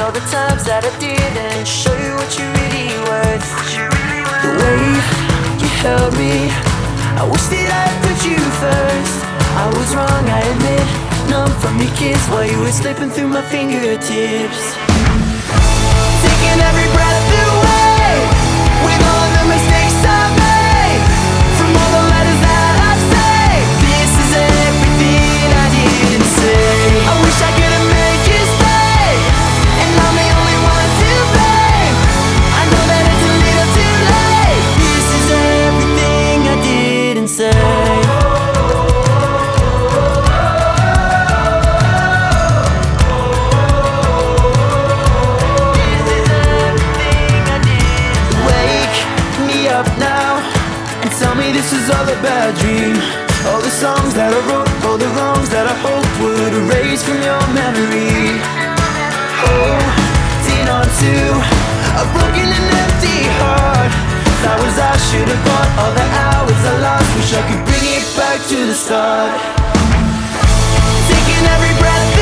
all the times that I didn't show you what you're really worth. The way you held me, I wish that I put you first. I was wrong, I admit, numb from your kiss while you were slipping through my fingertips. Taking every breath away, with all the mistakes I made, from all the letters that I say. This is everything I didn't say. I wish I could have made you stay, and I'm the only one to blame. I know that it's a little too late. This is everything I didn't say. Up now and tell me this is all a bad dream. All the songs that I wrote, all the wrongs that I hoped would erase from your memory. Holding on to a broken and empty heart. Flowers I should have bought, all the hours I lost. Wish I could bring it back to the start. Taking every breath